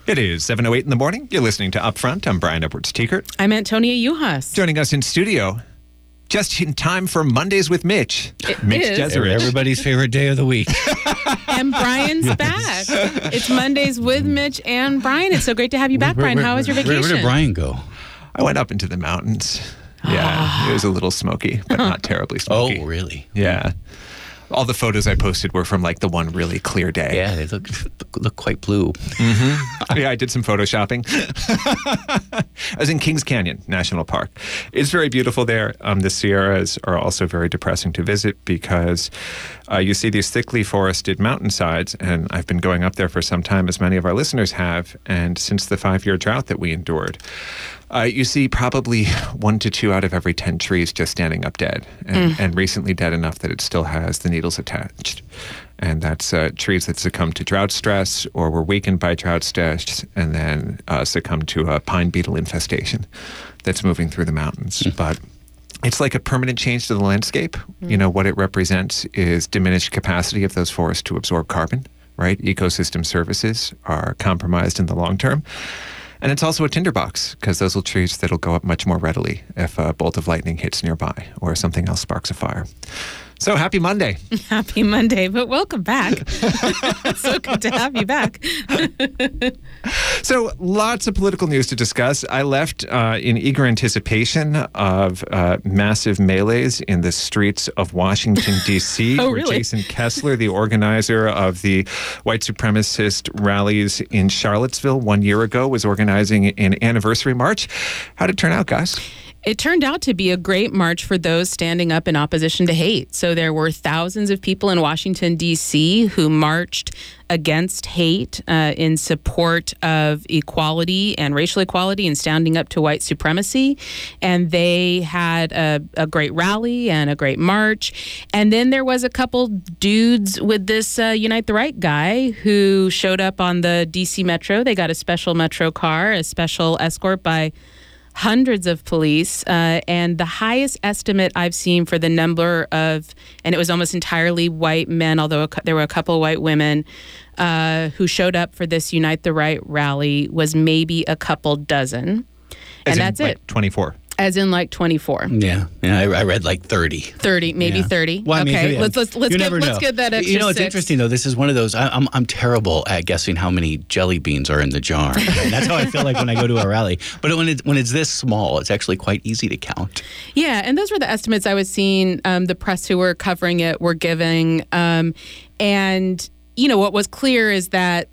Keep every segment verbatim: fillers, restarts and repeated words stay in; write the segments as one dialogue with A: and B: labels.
A: It is seven oh eight in the morning. You're listening to Upfront. I'm Brian Edwards-Teekert.
B: I'm Antonia Juhas.
A: Joining us in studio, just in time for Mondays with Mitch.
B: It
A: Mitch
B: is.
A: Jeserich.
C: Everybody's favorite day of the week.
B: And Brian's back. It's Mondays with Mitch and Brian. It's so great to have you back, Brian. How was your vacation?
C: Where, where did Brian go?
A: I went up into the mountains. Yeah, it was a little smoky, but not terribly smoky.
C: Oh, really?
A: Yeah. All the photos I posted were from like the one really clear day.
C: Yeah, they look look quite blue.
A: Mm-hmm. Yeah, I did some photoshopping. I was in Kings Canyon National Park. It's very beautiful there. Um, the Sierras are also very depressing to visit because uh, you see these thickly forested mountainsides, and I've been going up there for some time, as many of our listeners have, and since the five-year drought that we endured, Uh, you see probably one to two out of every ten trees just standing up dead, and, mm. and recently dead enough that it still has the needles attached. And that's uh, trees that succumb to drought stress or were weakened by drought stress and then uh, succumb to a pine beetle infestation that's moving through the mountains. Mm. But it's like a permanent change to the landscape. Mm. You know, what it represents is diminished capacity of those forests to absorb carbon, right? Ecosystem services are compromised in the long term. And it's also a tinderbox, because those are trees that'll go up much more readily if a bolt of lightning hits nearby or something else sparks a fire. So happy Monday.
B: Happy Monday, but welcome back. It's so good to have you back.
A: So lots of political news to discuss. I left uh, in eager anticipation of uh, massive melees in the streets of Washington, D C,
B: oh,
A: where
B: really?
A: Jason Kessler, the organizer of the white supremacist rallies in Charlottesville one year ago, was organizing an anniversary march. How did it turn out, guys?
B: It turned out to be a great march for those standing up in opposition to hate. So there were thousands of people in Washington, D C who marched against hate uh, in support of equality and racial equality and standing up to white supremacy. And they had a, a great rally and a great march. And then there was a couple dudes with this uh, Unite the Right guy who showed up on the D C Metro. They got a special Metro car, a special escort by hundreds of police, uh, and the highest estimate I've seen for the number of, and it was almost entirely white men, although a, there were a couple of white women uh, who showed up for this Unite the Right rally, was maybe a couple dozen.
A: As
B: and
A: in,
B: that's
A: like,
B: it.
A: twenty-four.
B: As in like twenty-four.
C: Yeah, yeah. I, I read like thirty.
B: thirty, maybe
C: yeah.
B: thirty.
C: Well, I mean,
B: okay,
C: yeah.
B: let's let's let's
C: you
B: get
C: never
B: let's
C: know.
B: get that extra
C: You know, it's
B: six.
C: interesting though. This is one of those. I, I'm I'm terrible at guessing how many jelly beans are in the jar. And that's how I feel like when I go to a rally. But when it when it's this small, it's actually quite easy to count.
B: Yeah, and those were the estimates I was seeing. Um, the press who were covering it were giving, um, and you know what was clear is that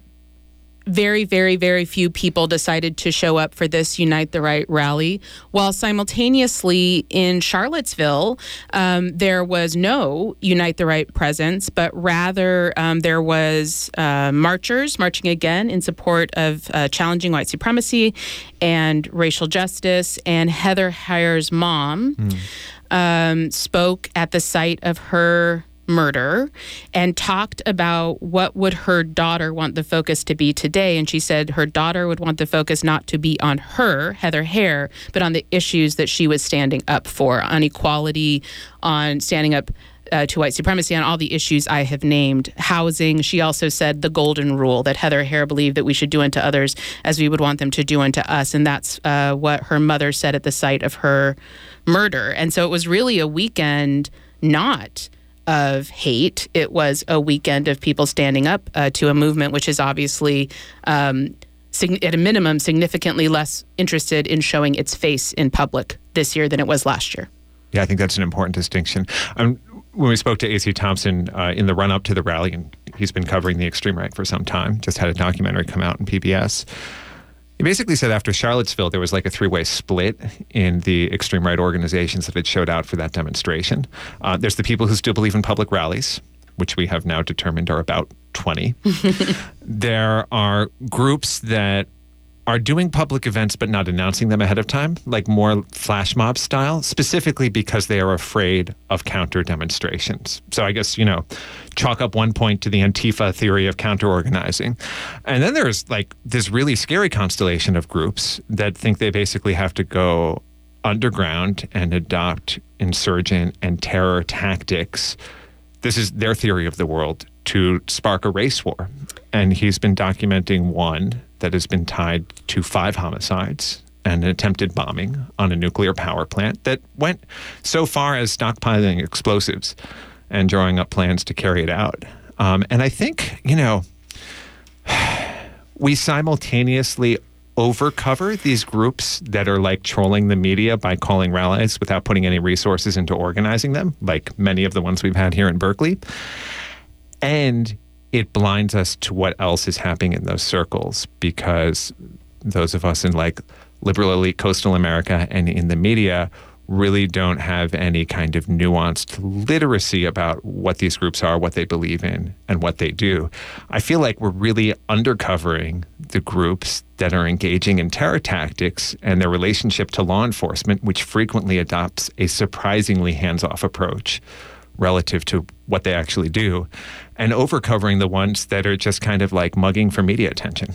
B: very, very, very few people decided to show up for this Unite the Right rally, while simultaneously in Charlottesville, um, there was no Unite the Right presence, but rather um, there was uh, marchers marching again in support of uh, challenging white supremacy and racial justice. And Heather Heyer's mom mm. um, spoke at the site of her murder and talked about what would her daughter want the focus to be today. And she said her daughter would want the focus not to be on her, Heather Heyer, but on the issues that she was standing up for, on equality, on standing up uh, to white supremacy, on all the issues I have named. Housing. She also said the golden rule, that Heather Heyer believed that we should do unto others as we would want them to do unto us. And that's uh, what her mother said at the site of her murder. And so it was really a weekend not of hate. It was a weekend of people standing up uh, to a movement which is obviously, um, sig- at a minimum, significantly less interested in showing its face in public this year than it was last year.
A: Yeah, I think that's an important distinction. Um, when we spoke to A C Thompson uh, in the run-up to the rally, and he's been covering the extreme right for some time, just had a documentary come out in P B S. He basically said after Charlottesville, there was like a three-way split in the extreme right organizations that had showed out for that demonstration. Uh, there's the people who still believe in public rallies, which we have now determined are about twenty. There are groups that are doing public events but not announcing them ahead of time, like more flash mob style, specifically because they are afraid of counter demonstrations. So I guess, you know, chalk up one point to the Antifa theory of counter organizing. And then there's like this really scary constellation of groups that think they basically have to go underground and adopt insurgent and terror tactics. This is their theory of the world, to spark a race war. And he's been documenting one that has been tied to five homicides and an attempted bombing on a nuclear power plant that went so far as stockpiling explosives and drawing up plans to carry it out. Um, and I think, you know, we simultaneously overcover these groups that are like trolling the media by calling rallies without putting any resources into organizing them, like many of the ones we've had here in Berkeley. And it blinds us to what else is happening in those circles, because those of us in like liberal elite coastal America and in the media really don't have any kind of nuanced literacy about what these groups are, what they believe in, and what they do. I feel like we're really undercovering the groups that are engaging in terror tactics and their relationship to law enforcement, which frequently adopts a surprisingly hands-off approach relative to what they actually do, and overcovering the ones that are just kind of like mugging for media attention.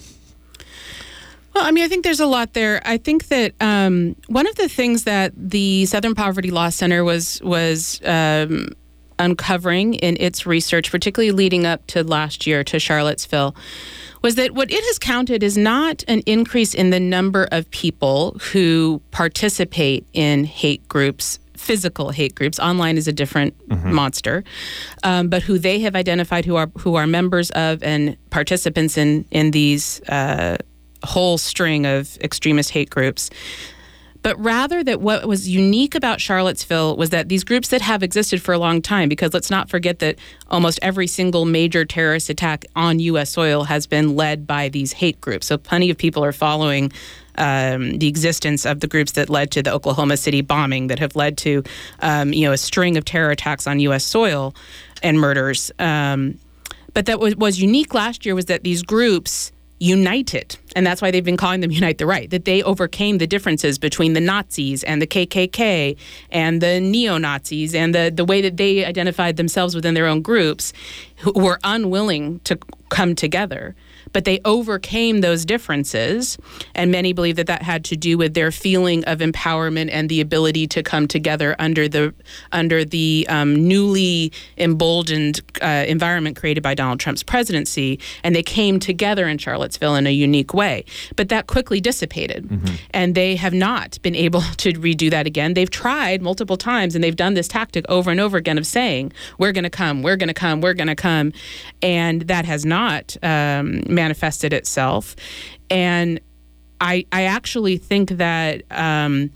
B: Well, I mean, I think there's a lot there. I think that um, one of the things that the Southern Poverty Law Center was was um, uncovering in its research, particularly leading up to last year, to Charlottesville, was that what it has counted is not an increase in the number of people who participate in hate groups, physical hate groups. Online is a different mm-hmm. monster, um, but who they have identified who are who are members of and participants in in these uh, whole string of extremist hate groups. But rather that what was unique about Charlottesville was that these groups that have existed for a long time, because let's not forget that almost every single major terrorist attack on U S soil has been led by these hate groups. So plenty of people are following um, the existence of the groups that led to the Oklahoma City bombing, that have led to um, you know, a string of terror attacks on U S soil and murders. Um, but that was, was unique last year was that these groups united, and that's why they've been calling them Unite the Right, that they overcame the differences between the Nazis and the K K K and the neo-Nazis and the, the way that they identified themselves within their own groups, who were unwilling to come together. But they overcame those differences, and many believe that that had to do with their feeling of empowerment and the ability to come together under the under the um, newly emboldened uh, environment created by Donald Trump's presidency. And they came together in Charlottesville in a unique way. But that quickly dissipated, mm-hmm. and they have not been able to redo that again. They've tried multiple times, and they've done this tactic over and over again of saying, we're going to come, we're going to come, we're going to come. And that has not um, manifested itself. And I I actually think that um,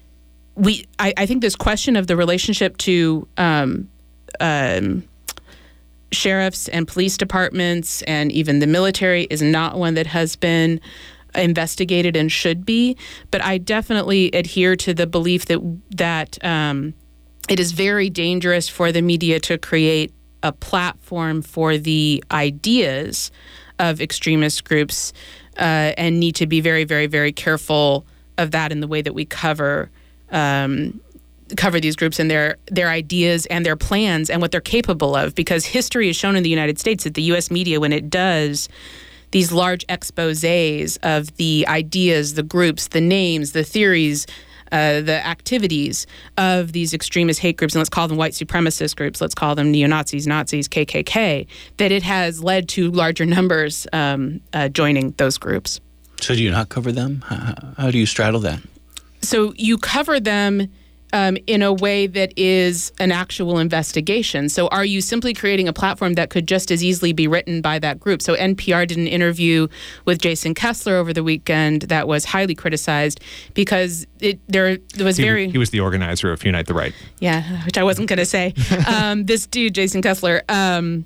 B: we I, I think this question of the relationship to um, um, sheriffs and police departments and even the military is not one that has been investigated and should be. But I definitely adhere to the belief that that um, it is very dangerous for the media to create a platform for the ideas of extremist groups, uh, and need to be very, very, very careful of that in the way that we cover um, cover these groups and their their ideas and their plans and what they're capable of. Because history has shown in the United States that the U S media, when it does these large exposés of the ideas, the groups, the names, the theories, Uh, the activities of these extremist hate groups, and let's call them white supremacist groups, let's call them neo-Nazis, Nazis, K K K, that it has led to larger numbers um, uh, joining those groups.
C: So do you not cover them? How, how do you straddle that?
B: So you cover them um, in a way that is an actual investigation. So are you simply creating a platform that could just as easily be written by that group? So N P R did an interview with Jason Kessler over the weekend that was highly criticized because it there, there was
A: he,
B: very...
A: He was the organizer of Unite the Right.
B: Yeah, which I wasn't going to say. um, this dude, Jason Kessler... Um,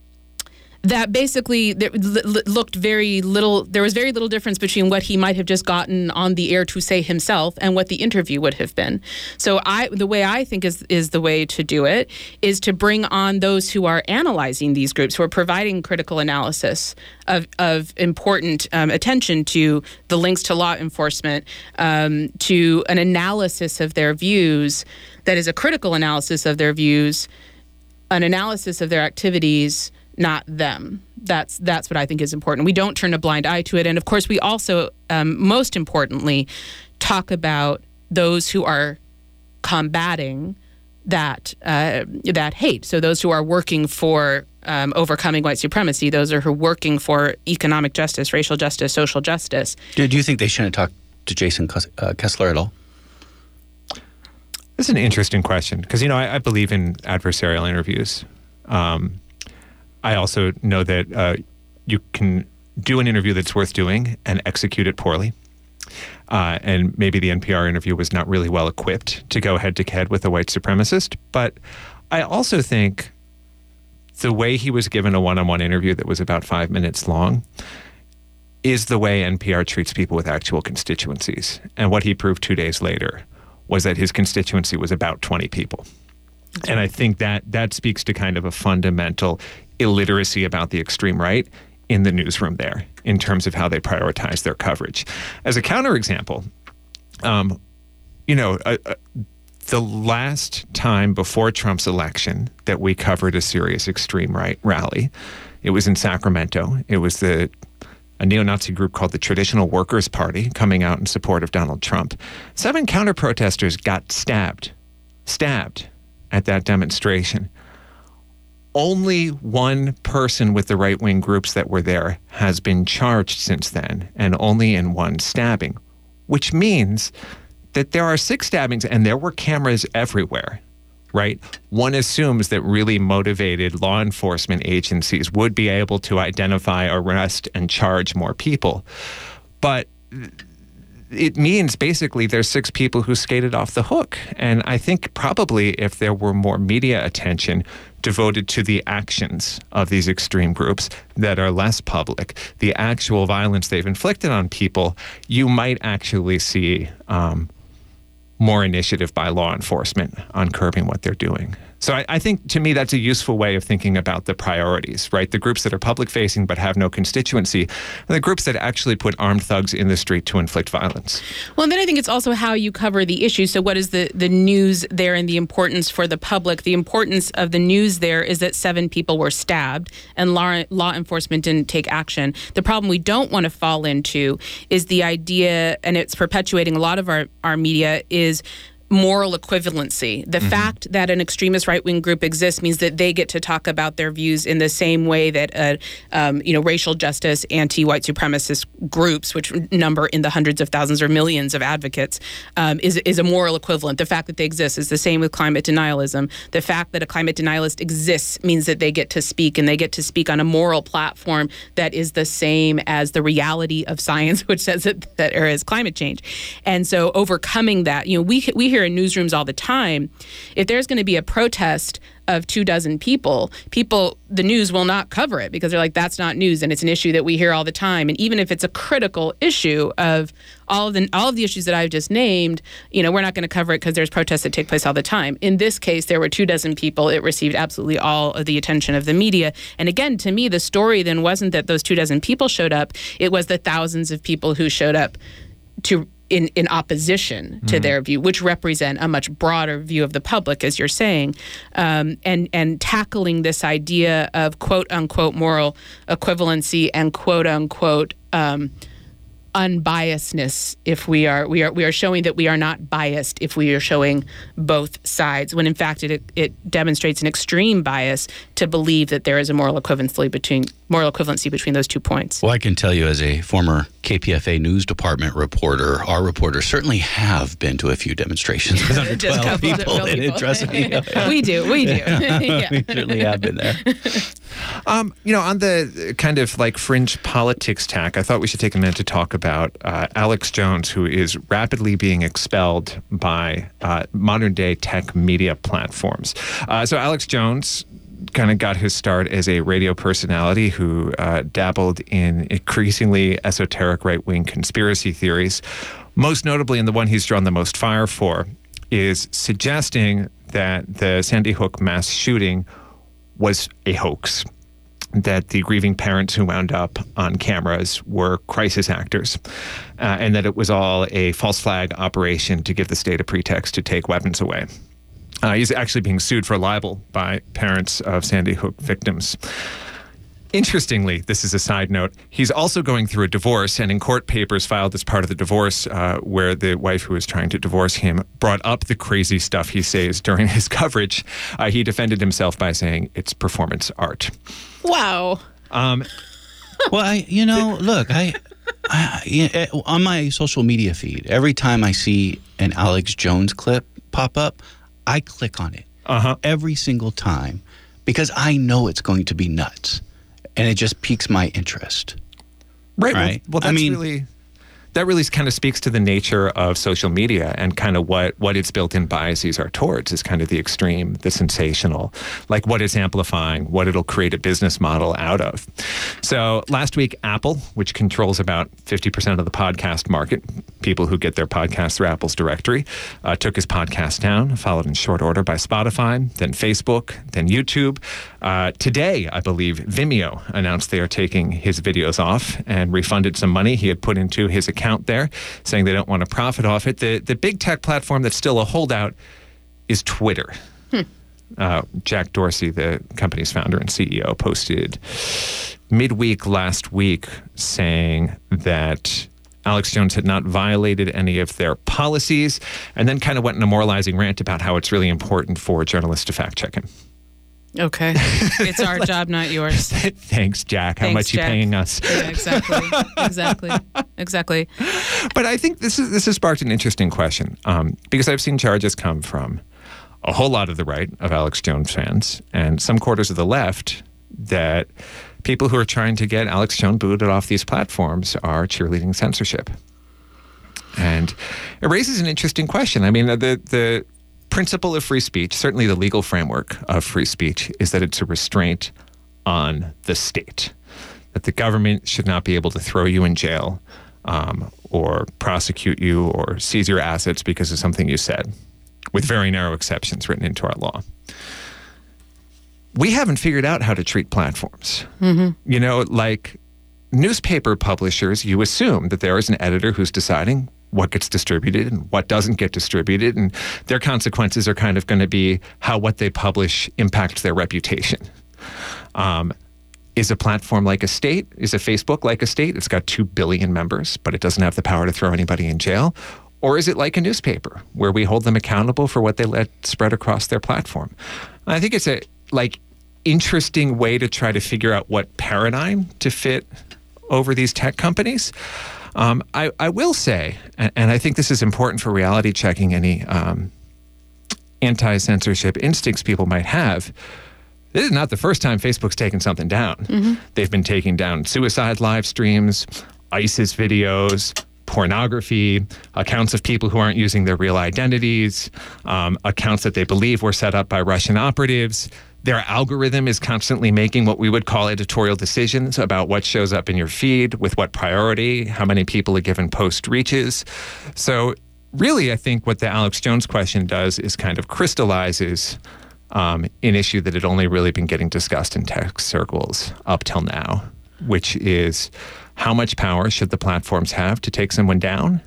B: that basically there looked very little, there was very little difference between what he might have just gotten on the air to say himself and what the interview would have been. So I, the way I think is is the way to do it is to bring on those who are analyzing these groups, who are providing critical analysis of, of important um, attention to the links to law enforcement, um, to an analysis of their views that is a critical analysis of their views, an analysis of their activities, not them. That's that's what I think is important. We don't turn a blind eye to it. And of course, we also, um, most importantly, talk about those who are combating that uh, that hate. So those who are working for um, overcoming white supremacy. Those are who are working for economic justice, racial justice, social justice.
C: Do, do you think they shouldn't talk to Jason uh, Kessler at all?
A: This is an interesting question because, you know, I, I believe in adversarial interviews. Um, I also know that uh, you can do an interview that's worth doing and execute it poorly. Uh, and maybe the N P R interview was not really well equipped to go head to head with a white supremacist. But I also think the way he was given a one-on-one interview that was about five minutes long is the way N P R treats people with actual constituencies. And what he proved two days later was that his constituency was about twenty people. And I think that that speaks to kind of a fundamental illiteracy about the extreme right in the newsroom there in terms of how they prioritize their coverage. As a counterexample, um, you know, uh, uh, the last time before Trump's election that we covered a serious extreme right rally, it was in Sacramento. It was the a neo-Nazi group called the Traditional Workers' Party coming out in support of Donald Trump. Seven counter-protesters got stabbed, stabbed at that demonstration. Only one person with the right-wing groups that were there has been charged since then, and only in one stabbing, which means that there are six stabbings and there were cameras everywhere, right? One assumes that really motivated law enforcement agencies would be able to identify, arrest, and charge more people. But it means basically there's six people who skated off the hook. And I think probably if there were more media attention devoted to the actions of these extreme groups that are less public, the actual violence they've inflicted on people, you might actually see um, more initiative by law enforcement on curbing what they're doing. So I, I think, to me, that's a useful way of thinking about the priorities, right? The groups that are public-facing but have no constituency, and the groups that actually put armed thugs in the street to inflict violence.
B: Well, and then I think it's also how you cover the issue. So what is the, the news there and the importance for the public? The importance of the news there is that seven people were stabbed and law, law enforcement didn't take action. The problem we don't want to fall into is the idea, and it's perpetuating a lot of our, our media, is moral equivalency. The mm-hmm. fact that an extremist right-wing group exists means that they get to talk about their views in the same way that, uh, um, you know, racial justice, anti-white supremacist groups, which number in the hundreds of thousands or millions of advocates, um, is is a moral equivalent. The fact that they exist is the same with climate denialism. The fact that a climate denialist exists means that they get to speak, and they get to speak on a moral platform that is the same as the reality of science, which says that, that there is climate change. And so overcoming that, you know, we we hear in newsrooms all the time, if there's going to be a protest of two dozen people, people, the news will not cover it because they're like, that's not news, and it's an issue that we hear all the time. And even if it's a critical issue of all of the all of the issues that I've just named, you know, we're not going to cover it because there's protests that take place all the time. In this case, there were two dozen people. It received absolutely all of the attention of the media. And again, to me, the story then wasn't that those two dozen people showed up. It was the thousands of people who showed up to in, in opposition to mm-hmm. their view, which represent a much broader view of the public, as you're saying, um, and and tackling this idea of quote unquote moral equivalency and quote unquote um, unbiasedness. If we are we are we are showing that we are not biased if we are showing both sides, when in fact it it demonstrates an extreme bias to believe that there is a moral equivalency between moral equivalency between those two points.
C: Well, I can tell you as a former K P F A News Department reporter, our reporters certainly have been to a few demonstrations with under twelve people, and it trust me.
B: we do, we do.
C: Yeah.
B: yeah.
C: We certainly have been there.
A: Um, you know, on the kind of like fringe politics tack, I thought we should take a minute to talk about uh, Alex Jones, who is rapidly being expelled by uh, modern day tech media platforms. Uh, so Alex Jones kind of got his start as a radio personality who uh, dabbled in increasingly esoteric right-wing conspiracy theories. Most notably, and the one he's drawn the most fire for, is suggesting that the Sandy Hook mass shooting was a hoax, that the grieving parents who wound up on cameras were crisis actors, uh, and that it was all a false flag operation to give the state a pretext to take weapons away. Uh, he's actually being sued for libel by parents of Sandy Hook victims. Interestingly, this is a side note, he's also going through a divorce, and in court papers filed as part of the divorce, uh, where the wife who was trying to divorce him brought up the crazy stuff he says during his coverage, uh, he defended himself by saying it's performance art.
B: Wow.
A: Um,
C: well, I, you know, look, I, I yeah, on my social media feed, every time I see an Alex Jones clip pop up, I click on it
A: uh-huh.
C: every single time because I know it's going to be nuts. And it just piques my interest.
A: Right.
C: Right.
A: Well, well that's
C: I mean,
A: really that really kind of speaks to the nature of social media and kind of what, what its built-in biases are towards is kind of the extreme, the sensational, like what it's amplifying, what it'll create a business model out of. So last week, Apple, which controls about fifty percent of the podcast market, people who get their podcasts through Apple's directory, uh, took his podcast down, followed in short order by Spotify, then Facebook, then YouTube. Uh, today, I believe, Vimeo announced they are taking his videos off and refunded some money he had put into his account there, saying they don't want to profit off it. The the big tech platform that's still a holdout is Twitter. Hmm. Uh, Jack Dorsey, the company's founder and C E O, posted midweek last week saying that Alex Jones had not violated any of their policies, and then kind of went in a moralizing rant about how it's really important for journalists to fact check him.
B: Okay. It's our like, job, not yours.
A: Thanks, Jack. How
B: Thanks,
A: much
B: Jack.
A: you paying us?
B: Yeah, exactly. Exactly. Exactly.
A: But I think this is this has sparked an interesting question um, because I've seen charges come from a whole lot of the right of Alex Jones fans and some quarters of the left that people who are trying to get Alex Jones booted off these platforms are cheerleading censorship. And it raises an interesting question. I mean, the the principle of free speech, certainly the legal framework of free speech, is that it's a restraint on the state, that the government should not be able to throw you in jail um, or prosecute you or seize your assets because of something you said, with very narrow exceptions written into our law. We haven't figured out how to treat platforms. Mm-hmm. You know, like newspaper publishers, you assume that there is an editor who's deciding what gets distributed and what doesn't get distributed, and their consequences are kind of going to be how what they publish impacts their reputation. Um, is a platform like a state? Is a Facebook like a state? It's got two billion members, but it doesn't have the power to throw anybody in jail. Or is it like a newspaper where we hold them accountable for what they let spread across their platform? I think it's a like interesting way to try to figure out what paradigm to fit over these tech companies. Um, I, I will say, and, and I think this is important for reality checking any um, anti-censorship instincts people might have, this is not the first time Facebook's taken something down. Mm-hmm. They've been taking down suicide live streams, ISIS videos, pornography, accounts of people who aren't using their real identities, um, accounts that they believe were set up by Russian operatives. Their algorithm is constantly making what we would call editorial decisions about what shows up in your feed, with what priority, how many people a given post reaches. So really, I think what the Alex Jones question does is kind of crystallizes um, an issue that had only really been getting discussed in tech circles up till now, which is how much power should the platforms have to take someone down?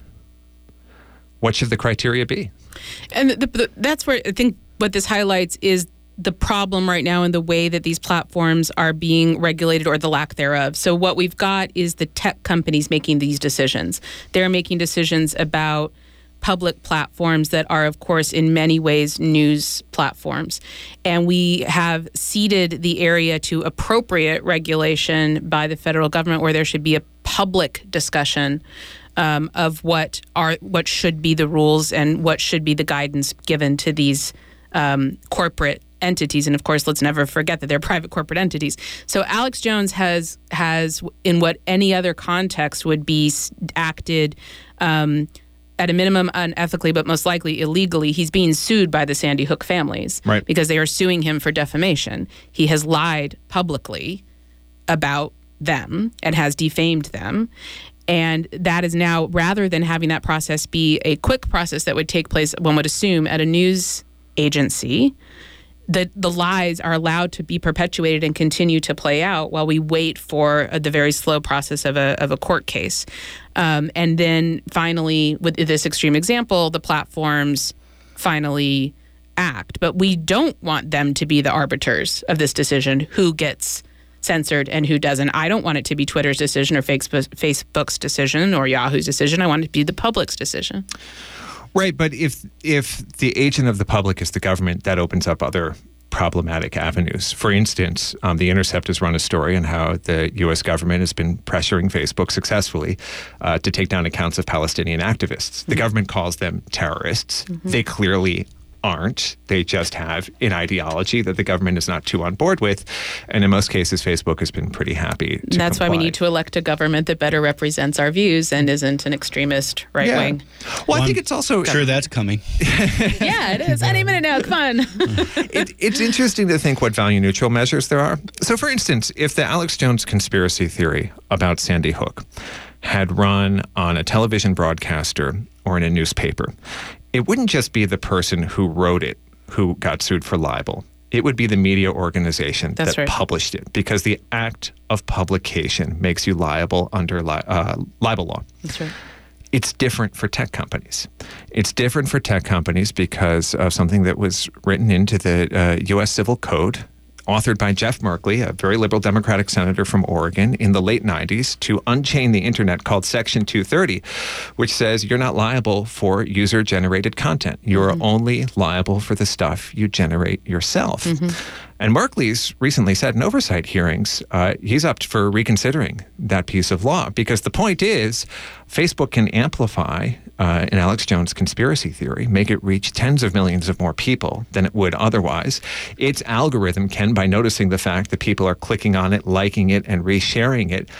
A: What should the criteria be?
B: And the, the, that's where I think what this highlights is the problem right now in the way that these platforms are being regulated, or the lack thereof. So what we've got is the tech companies making these decisions. They're making decisions about public platforms that are, of course, in many ways news platforms. And we have ceded the area to appropriate regulation by the federal government, where there should be a public discussion um, of what are what should be the rules and what should be the guidance given to these um, corporate entities. And of course, let's never forget that they're private corporate entities. So Alex Jones has, has in what any other context would be acted um, at a minimum unethically, but most likely illegally. He's being sued by the Sandy Hook families,
A: right,
B: because they are suing him for defamation. He has lied publicly about them and has defamed them. And that is now, rather than having that process be a quick process that would take place, one would assume, at a news agency, the the lies are allowed to be perpetuated and continue to play out while we wait for uh, the very slow process of a of a court case. Um, and then finally, with this extreme example, the platforms finally act. But we don't want them to be the arbiters of this decision, who gets censored and who doesn't. I don't want it to be Twitter's decision or Facebook's decision or Yahoo's decision. I want it to be the public's decision.
A: Right, but if if the agent of the public is the government, that opens up other problematic avenues. For instance, um, The Intercept has run a story on how the U S government has been pressuring Facebook successfully uh, to take down accounts of Palestinian activists. The mm-hmm. government calls them terrorists. Mm-hmm. They clearly aren't. They just have an ideology that the government is not too on board with. And in most cases, Facebook has been pretty happy to
B: That's
A: comply.
B: why we need to elect a government that better represents our views and isn't an extremist right
A: yeah.
B: wing.
A: Well,
C: well,
A: I think
C: I'm
A: it's also...
C: sure that's coming.
B: Yeah, it is. Any minute now. Come on.
A: it, it's interesting to think what value-neutral measures there are. So, for instance, if the Alex Jones conspiracy theory about Sandy Hook had run on a television broadcaster or in a newspaper, it wouldn't just be the person who wrote it who got sued for libel. It would be the media organization
B: That's
A: that
B: right.
A: published it, because the act of publication makes you liable under li- uh, libel law.
B: That's right.
A: It's different for tech companies. It's different for tech companies because of something that was written into the uh, U S Civil Code, authored by Jeff Merkley, a very liberal Democratic senator from Oregon, in the late nineties to unchain the internet, called Section two thirty, which says you're not liable for user-generated content. You're mm-hmm. only liable for the stuff you generate yourself. Mm-hmm. And Merkley's recently said in oversight hearings, uh, he's up for reconsidering that piece of law, because the point is Facebook can amplify uh, an Alex Jones conspiracy theory, make it reach tens of millions of more people than it would otherwise. Its algorithm can, by noticing the fact that people are clicking on it, liking it, and resharing it,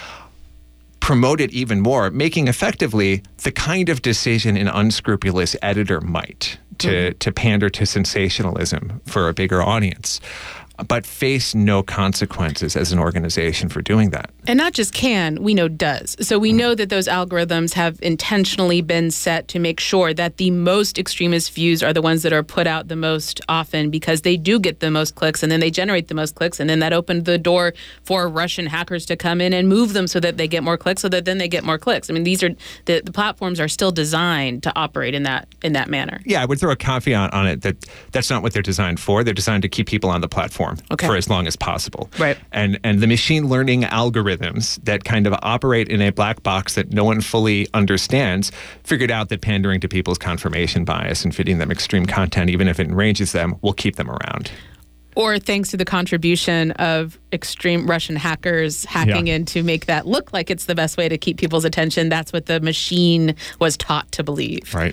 A: promote it even more, making effectively the kind of decision an unscrupulous editor might to, mm-hmm. to pander to sensationalism for a bigger audience, but face no consequences as an organization for doing that.
B: And not just can, we know does. So we know that those algorithms have intentionally been set to make sure that the most extremist views are the ones that are put out the most often, because they do get the most clicks, and then they generate the most clicks, and then that opened the door for Russian hackers to come in and move them so that they get more clicks, so that then they get more clicks. I mean, these are the, the platforms are still designed to operate in that in that manner.
A: Yeah, I would throw a caveat on it that that's not what they're designed for. They're designed to keep people on the platform. Okay. For as long as possible.
B: Right.
A: And and the machine learning algorithms that kind of operate in a black box that no one fully understands figured out that pandering to people's confirmation bias and feeding them extreme content, even if it enrages them, will keep them around.
B: Or thanks to the contribution of extreme Russian hackers hacking
A: yeah.
B: in to make that look like it's the best way to keep people's attention. That's what the machine was taught to believe.
A: Right.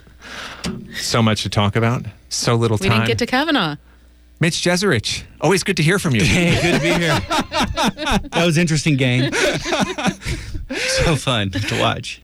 A: So much to talk about. So little
B: we
A: time.
B: We didn't get to Kavanaugh.
A: Mitch Jeserich, always good to hear from you.
C: Hey, good to be here. That was interesting, gang. So fun to watch.